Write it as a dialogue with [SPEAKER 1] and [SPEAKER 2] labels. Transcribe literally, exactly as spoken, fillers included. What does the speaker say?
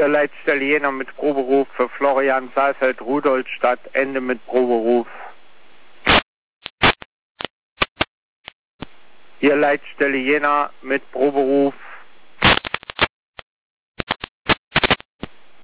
[SPEAKER 1] Hier Leitstelle Jena mit Proberuf für Florian Saalfeld, Rudolstadt, Ende mit Proberuf. Hier Leitstelle Jena mit Proberuf